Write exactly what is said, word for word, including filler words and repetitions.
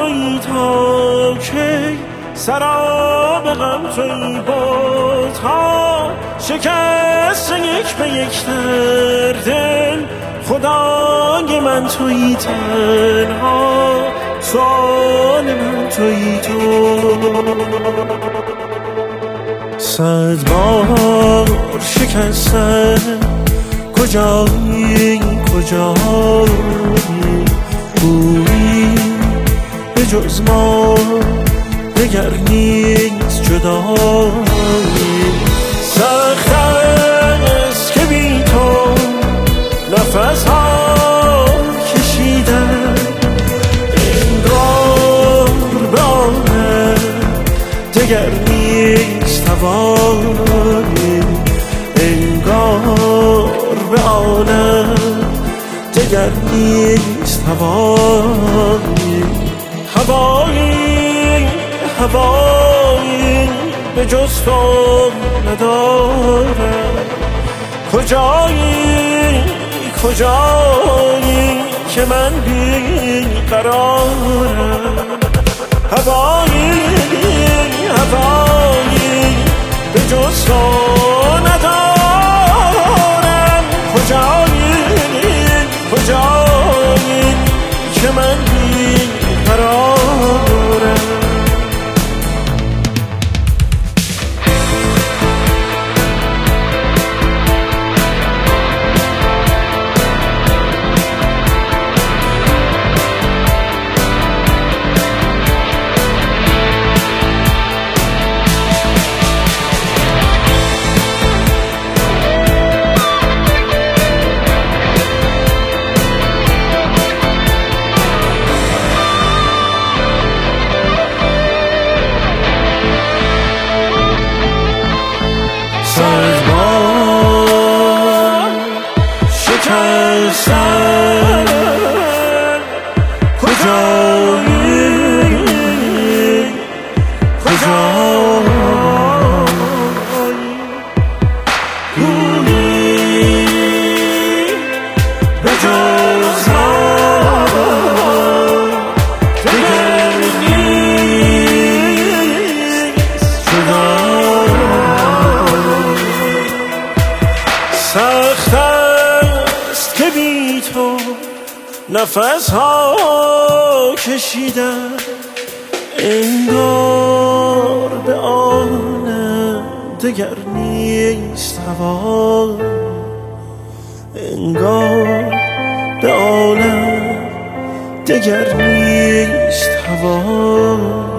تویی تا کی، سراب غم تویی بازها شکست یک به یک در دل. خدای من تویی تنها، سوال من تویی تو. صد بار شکستن کجایی کجایی، گویی به جز ما دگر نیست جدایی. سخت است که بی تو نفس ها کشیدن، انگار به آنم دگر نیست توانی، انگار به آنم دگر نیست توانی. هوایی هوایی به جز تو ندارم، کجایی کجایی که من بی قرارم. هوایی هوایی به جز تو ندارم، کجایی کجایی که من بی قرارم. شکستن کجایی کجایی، گویی به جز ما دگر نیست جدایی. سخت است که بی تو نفس ها کشیدن، انگار به آنم دگر نیست هوا، انگار به آنم دگر نیست هوا.